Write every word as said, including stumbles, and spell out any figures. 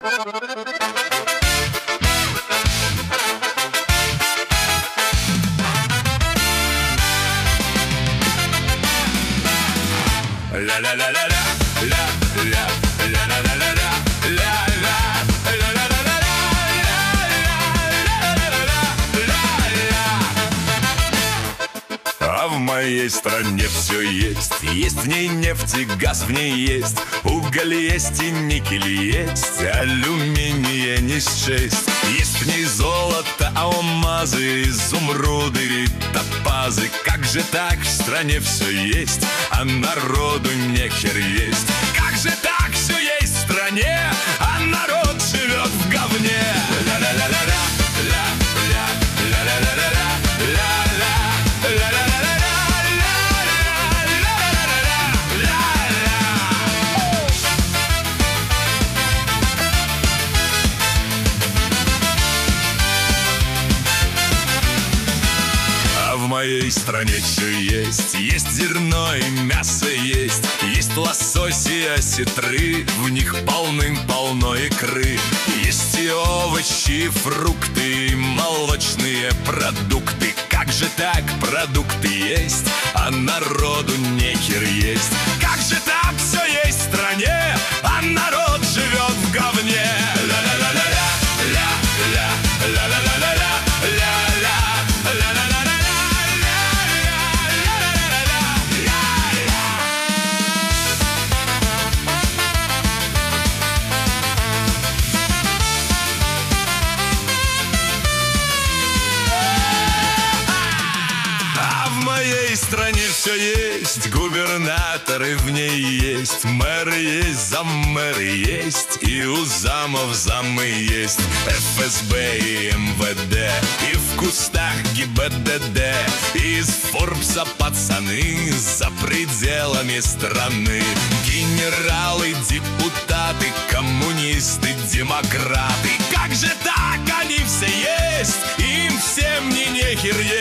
А в моей стране все есть. Есть в ней нефть и газ в ней есть, уголь есть и никель есть, алюминия не счесть. Есть в ней золото, алмазы, изумруды и топазы. Как же так, в стране все есть, а народу нехер есть? Как же так, все есть в стране, а народ живет в говне? Ля-ля-ля-ля-ля, ля-ля, ля-ля-ля-ля-ля, ля-ля, ля-ля-ля-ля. В моей стране все есть. Есть зерно и мясо есть. Есть лосось и осетры, в них полным-полно икры. Есть и овощи, и фрукты, и молочные продукты. Как же так, продукты есть, а народу нехер есть? Как же так, все есть в стране, а народ живет в говне? Ля-ля-ля-ля-ля, ля-ля, ля-ля-ля-ля-ля, ля-ля, ля-ля-ля-ля. В моей стране все есть, губернаторы в ней есть, мэры есть, заммэры есть, и у замов замы есть, эф эс бэ и эм вэ дэ, и в кустах гэ бэ дэ дэ, из Форбса пацаны за пределами страны. Генералы, депутаты, коммунисты, демократы. Как же так, они все есть, им всем не нехер есть.